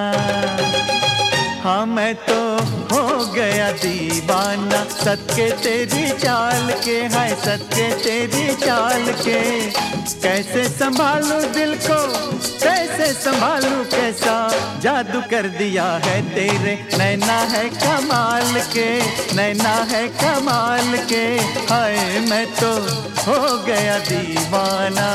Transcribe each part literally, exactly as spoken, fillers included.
हाँ मैं तो हो गया दीवाना सदके तेरी चाल के, हाय सदके तेरी चाल के। कैसे संभालूं दिल को कैसे संभालूं, कैसा जादू कर दिया है तेरे नैना है कमाल के, नैना है कमाल के। हाय मैं तो हो गया दीवाना।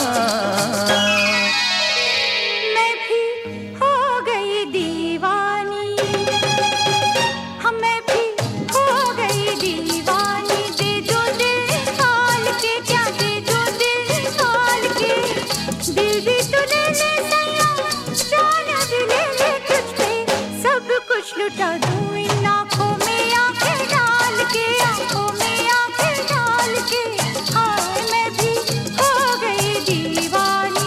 लुटा दूं इन आँखों में आँखें डाल के, आँखों में आँखें डाल के। हाय मैं भी हो गई दीवानी।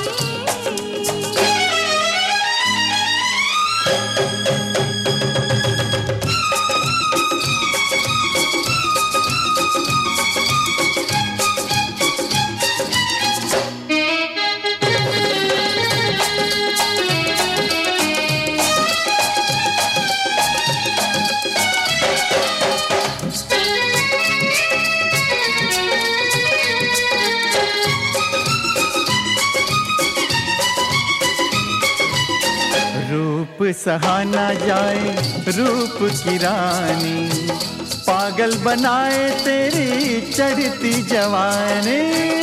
रूप सहा ना जाए रूप की रानी, पागल बनाए तेरी चढ़ती जवानी।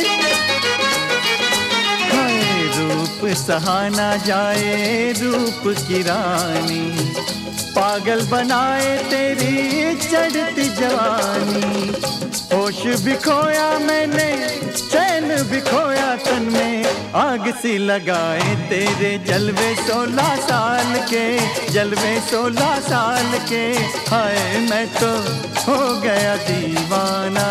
हाय रूप सहा ना जाए रूप की रानी, पागल बनाए तेरी चढ़ती जवानी। होश भी खोया मैंने चैन भी खोया तन में, आग सी लगाए तेरे जलवे सोलह साल के, जलवे सोलह साल के। हाय मैं तो हो गया दीवाना।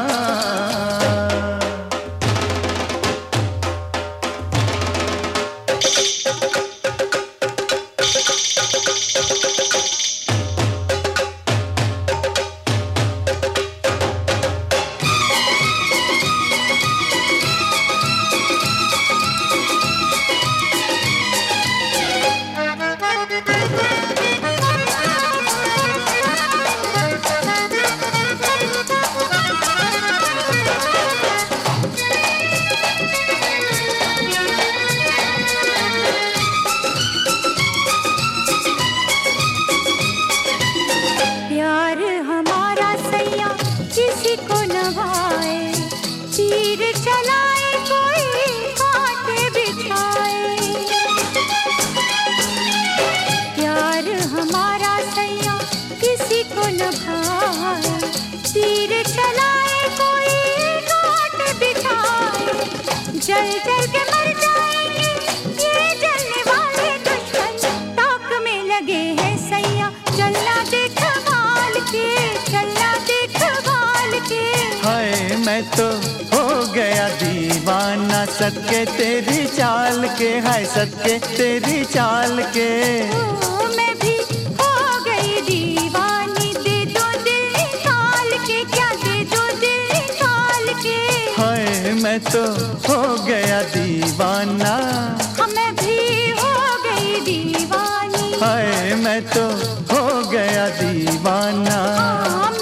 किसी को नभाए तीर चलाए कोई कांटे बिछाए, प्यार हमारा सैया किसी को नभाए तीर चलाए कोई कांटे बिछाए। जल जल के मर जाएंगे ये जलने वाले दुश्मन, ताक में लगे हैं सैया चलना देख माल के, चलना देख माल के। हाय मैं तो हो गया दीवाना सदके तेरी चाल के, हाय सदके तेरी चाल के। ओ, मैं भी हो गई दीवानी, दे दो दिल निकाल के, क्या दे दो दिल निकाल के। हाय मैं तो हो गया दीवाना, हाँ मैं भी हो गई दीवानी। हाय मैं तो हो गया दीवाना। हाँ,